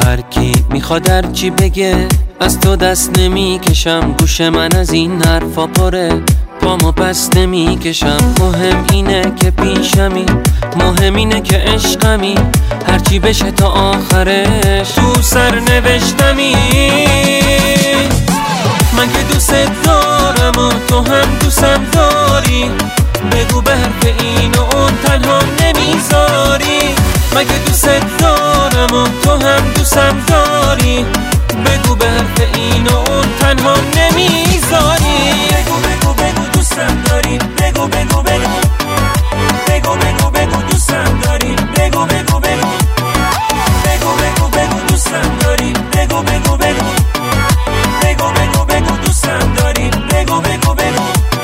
هر کی میخواد هر چی بگه، از تو دست نمیکشم. گوش من از این حرفا پره، پامو پس نمیکشم. مهم اینه که پیشمی، مهم اینه که عشقمی. هرچی بشه تا آخرش تو سر نوشتمی. من که دوست دارم و تو هم دوستم داری. بگو به حرف این و اون تنها نمیذاری. من که دوست دارم و تو هم دوستم داری. بگو به حرف این و اون تنها نمیذاری. بگو بگو بگو دوستم داری. بگو بگو بگو بگو بگو بگو دوستم داری. بگو بگو بگو بگو بگو بگو دوستم داری. بگو بگو بگو بگو بگو بگو دوستم داری. بگو بگو بگو.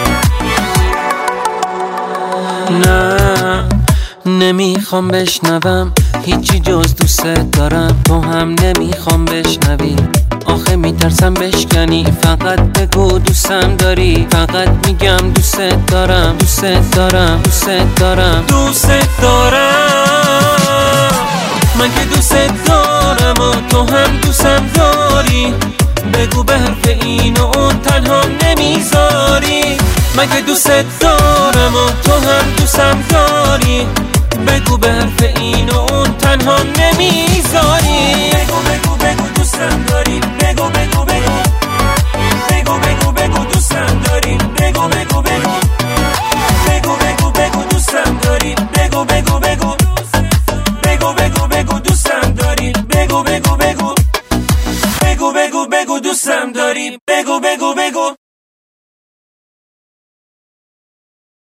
نه نمیخوام بشنوم هیچی جز دوست دارم. تو هم نمیخوام بشنوی، آخه میترسم بشکنی. فقط بگو دوستم داری. فقط میگم دوست دارم، دوست دارم، دوست دارم، دوست دارم. من که دوست دارم و تو هم دوستم داری. بگو به حرف این و اون تنها نمیذاری. من که دوست دارم و تو هم دوستم داری. بگو به حرف این و اون تنها نمیذاری. بگو بگو بگو دوستم داری. بگو بگو بگو بگو بگو بگو دوستم داری. بگو بگو بگو بگو بگو بگو دوستم داری. بگو بگو بگو بگو بگو بگو دوستم داری. بگو بگو بگو بگو بگو بگو دوستم داری. بگو بگو بگو